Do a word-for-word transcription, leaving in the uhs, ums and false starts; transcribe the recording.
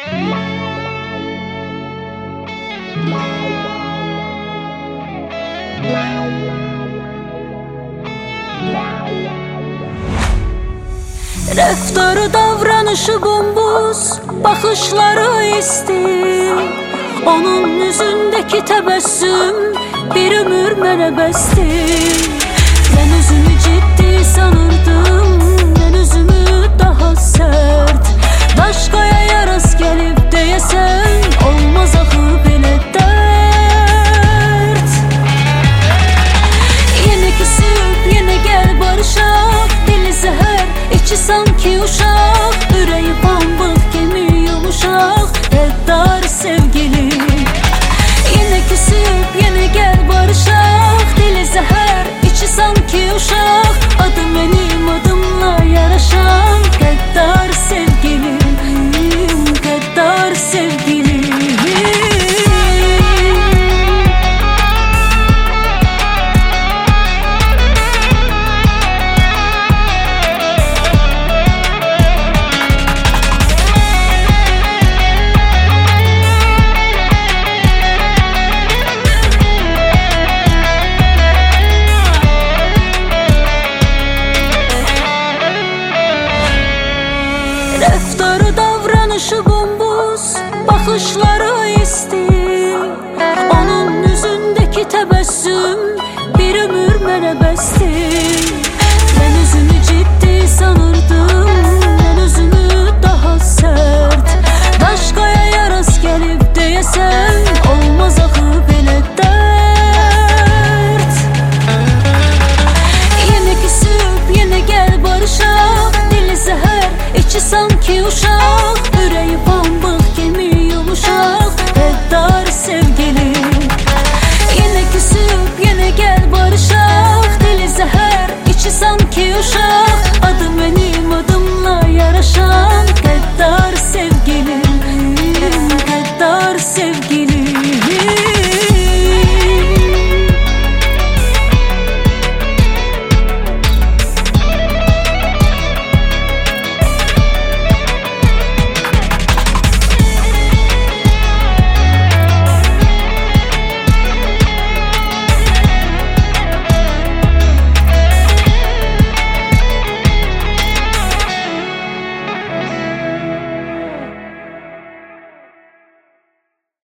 Rəftarı, davranışı bombuz, baxışları isti. Onun üzündəki təbəssüm bir ömür mənə bəsdir. Mən özümü ciddi sanırdım, mən özümü daha sərt. Daşqaya yaras gəlib deyəsən, olmaz axı belə dərd. Yenə küsüb, yenə gəl barışaq. Dili zəhər, içi sanki uşaq. Ürəyi pambıq, kimi yumuşaq. Qəddar sevgilim. Yenə küsüb, yenə gəl barışaq. Dili zəhər, içi sanki uşaq. Adı mənim adımla yaraşan. Qəddar sevgilim, qəddar sevgilim. Rəftarı, davranışı bombuz, baxışları isti. Onun üzündəki təbəssüm bir ömür mənə bəsdir.